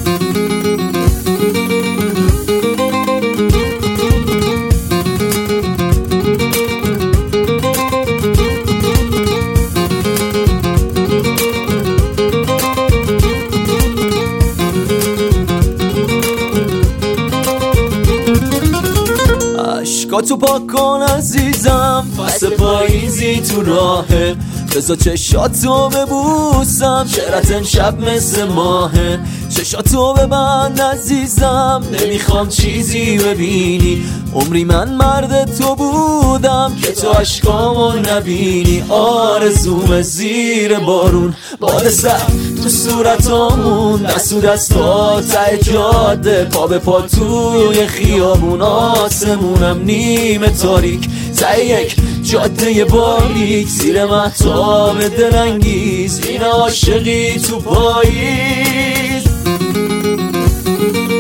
عشقاتو پاک کن عزیزم، فصل پاییزی تو راهه، بذار چشاتو ببوسم، شعرت امشب مثل ماهه. چشاتو ببند عزیزم، نمیخوام چیزی ببینی، عمری من مرد تو بودم که تو عشقامو نبینی. آرزوم زیر بارون، باد سر تو صورتامون، دست و دستا ته جاده، پا به پا توی خیابون، آسمونم نیمه تاریک ته یک جاده باریک، زیر مهتاب دلانگیز این عاشقی تو پاییز.